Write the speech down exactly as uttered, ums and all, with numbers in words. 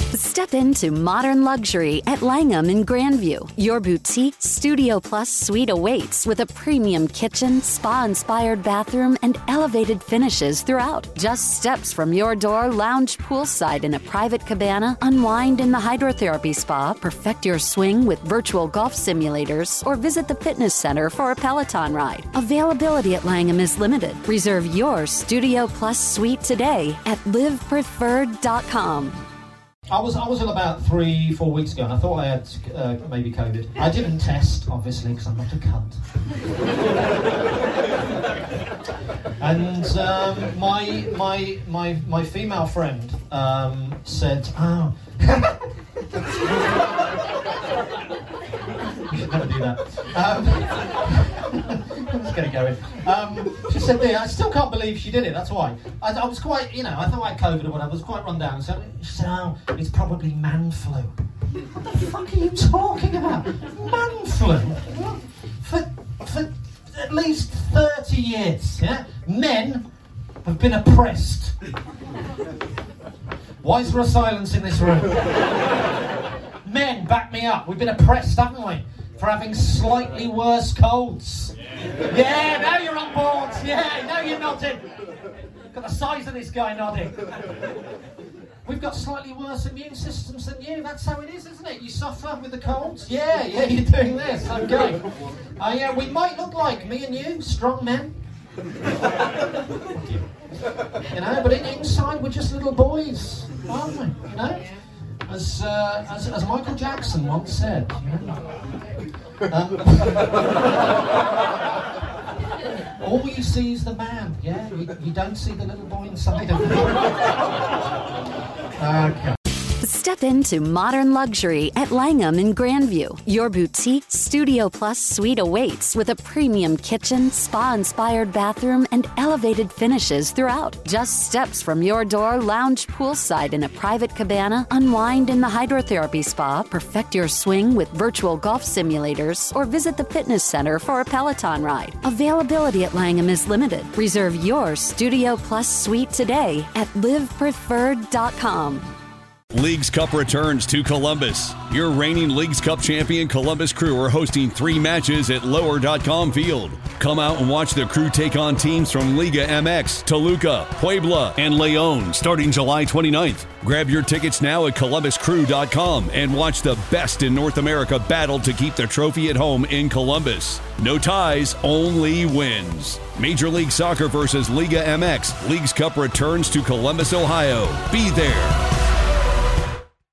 Step into modern luxury at Langham in Grandview. Your boutique Studio Plus suite awaits with a premium kitchen, spa-inspired bathroom, and elevated finishes throughout. Just steps from your door, lounge poolside in a private cabana, unwind in the hydrotherapy spa, perfect your swing with virtual golf simulators, or visit the fitness center for a Peloton ride. Availability at Langham is limited. Reserve your Studio Plus suite today at live preferred dot com. I was I was ill about three, four weeks ago, and I thought I had uh, maybe COVID. I didn't test, obviously, because I'm not a cunt. and um, my my my my female friend um, said, "Oh, you should never do that." Um, Let's get it going. Um, she said, "There, I still can't believe she did it. That's why." I, I was quite, you know, I thought I had COVID or whatever. I was quite run down. So she said, "Oh, it's probably man flu." What the fuck are you talking about? Man flu? For for at least thirty years, yeah, men have been oppressed. Why is there a silence in this room? Men, back me up. We've been oppressed, haven't we? For having slightly worse colds. Yeah, yeah, now you're on board. Yeah, now you're nodding. Look at the size of this guy nodding. We've got slightly worse immune systems than you. That's how it is, isn't it? You suffer with the colds? Yeah, yeah, you're doing this. Okay. Uh, yeah, we might look like, me and you, strong men. You know, but inside we're just little boys, aren't we? You know? As, uh, as as Michael Jackson once said, you know, um, all you see is the man, yeah? You, you don't see the little boy inside of him. Okay. Step into modern luxury at Langham in Grandview. Your boutique Studio Plus suite awaits with a premium kitchen, spa-inspired bathroom, and elevated finishes throughout. Just steps from your door, lounge poolside in a private cabana, unwind in the hydrotherapy spa, perfect your swing with virtual golf simulators, or visit the fitness center for a Peloton ride. Availability at Langham is limited. Reserve your Studio Plus suite today at live preferred dot com. Leagues Cup returns to Columbus. Your reigning Leagues Cup champion Columbus Crew are hosting three matches at lower dot com Field. Come out and watch the Crew take on teams from Liga M X, Toluca, Puebla, and León starting July twenty-ninth. Grab your tickets now at columbus crew dot com and watch the best in North America battle to keep the trophy at home in Columbus. No ties, only wins. Major League Soccer versus Liga M X. Leagues Cup returns to Columbus, Ohio. Be there.